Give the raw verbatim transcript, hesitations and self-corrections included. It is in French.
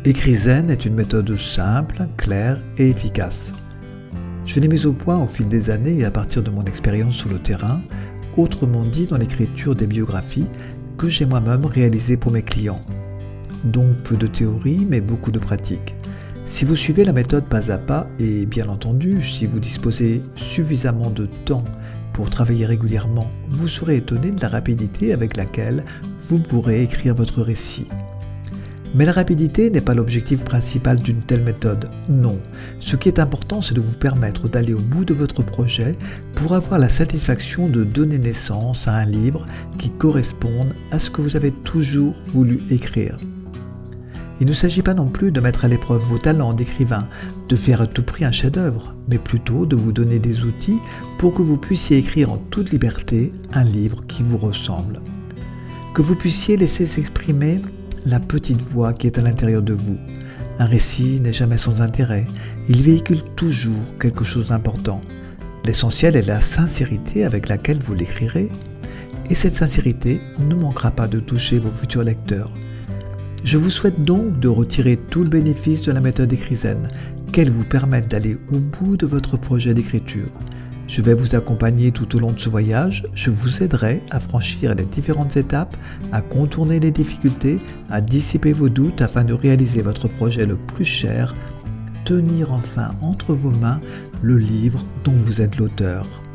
Écrizen est une méthode simple, claire et efficace. Je l'ai mise au point au fil des années et à partir de mon expérience sur le terrain, autrement dit dans l'écriture des biographies que j'ai moi-même réalisées pour mes clients. Donc peu de théorie mais beaucoup de pratique. Si vous suivez la méthode pas à pas et bien entendu si vous disposez suffisamment de temps pour travailler régulièrement, vous serez étonné de la rapidité avec laquelle vous pourrez écrire votre récit. Mais la rapidité n'est pas l'objectif principal d'une telle méthode, non. Ce qui est important, c'est de vous permettre d'aller au bout de votre projet pour avoir la satisfaction de donner naissance à un livre qui corresponde à ce que vous avez toujours voulu écrire. Il ne s'agit pas non plus de mettre à l'épreuve vos talents d'écrivain, de faire à tout prix un chef-d'œuvre, mais plutôt de vous donner des outils pour que vous puissiez écrire en toute liberté un livre qui vous ressemble. Que vous puissiez laisser s'exprimer la petite voix qui est à l'intérieur de vous. Un récit n'est jamais sans intérêt, il véhicule toujours quelque chose d'important. L'essentiel est la sincérité avec laquelle vous l'écrirez, et cette sincérité ne manquera pas de toucher vos futurs lecteurs. Je vous souhaite donc de retirer tout le bénéfice de la méthode Écrizen, qu'elle vous permette d'aller au bout de votre projet d'écriture. Je vais vous accompagner tout au long de ce voyage, je vous aiderai à franchir les différentes étapes, à contourner les difficultés, à dissiper vos doutes afin de réaliser votre projet le plus cher, tenir enfin entre vos mains le livre dont vous êtes l'auteur.